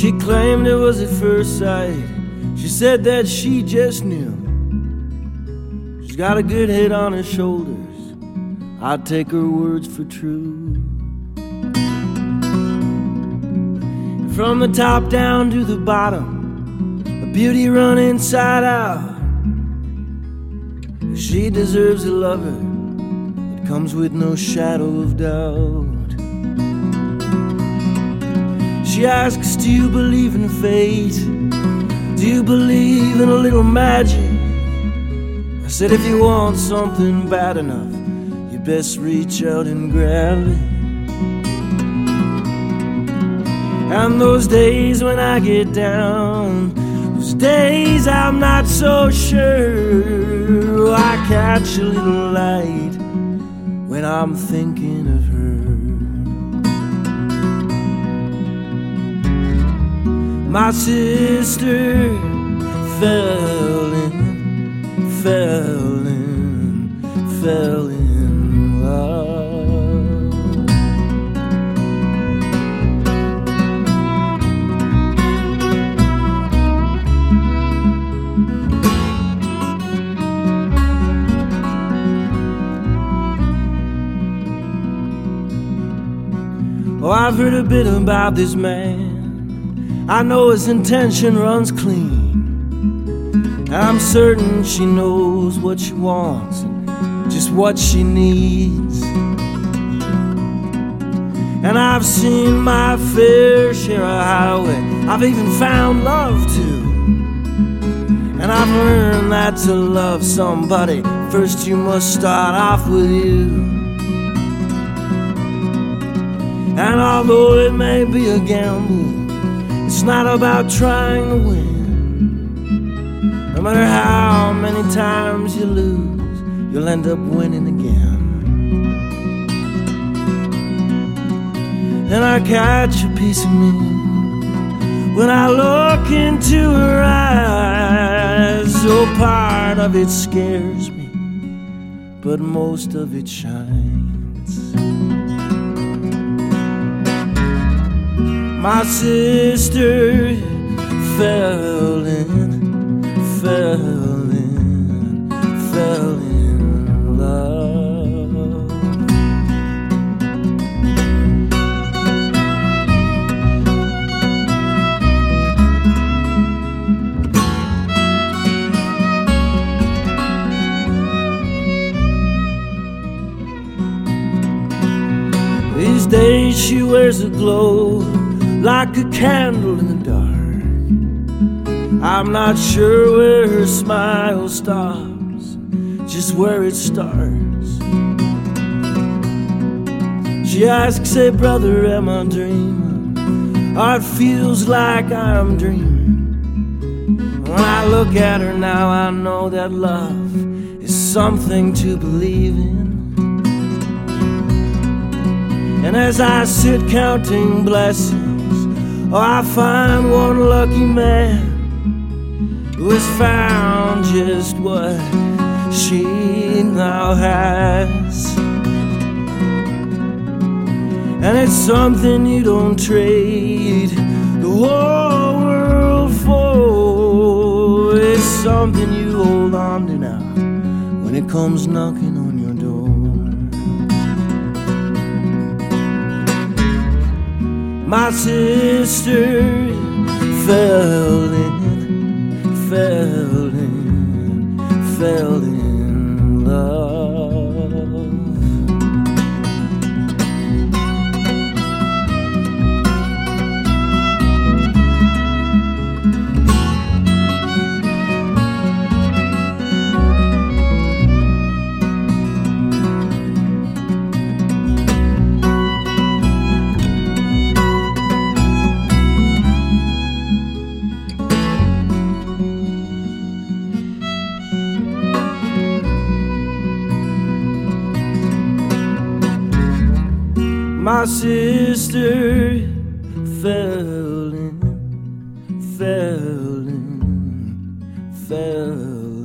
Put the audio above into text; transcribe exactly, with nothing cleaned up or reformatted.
She claimed it was at first sight. She said that she just knew. She's got a good head on her shoulders. I'd take her words for true. From the top down to the bottom, a beauty run inside out. She deserves a lover that comes with no shadow of doubt. She asks, do you believe in fate? Do you believe in a little magic? I said, if you want something bad enough, you best reach out and grab it. And those days when I get down, those days I'm not so sure, I catch a little light when I'm thinking of her. My sister fell in, fell in, fell in love. Oh, I've heard a bit about this man. I know his intention runs clean. I'm certain she knows what she wants and just what she needs. And I've seen my fair share of highway. I've even found love too. And I've learned that to love somebody, first you must start off with you. And although it may be a gamble, it's not about trying to win. No matter how many times you lose, you'll end up winning again. And I catch a piece of me when I look into her eyes. Oh, part of it scares me, but most of it shines. My sister fell in, fell in, fell in love. These days she wears a glow like a candle in the dark. I'm not sure where her smile stops, just where it starts. She asks, hey brother, am I dreaming? Oh, it feels like I'm dreaming. When I look at her now, I know that love is something to believe in. And as I sit counting blessings, oh, I find one lucky man who has found just what she now has. And it's something you don't trade the whole world for. It's something you hold on to now when it comes knocking on your door. My sister fell in, fell in, fell in love. My sister fell in, fell in, fell in.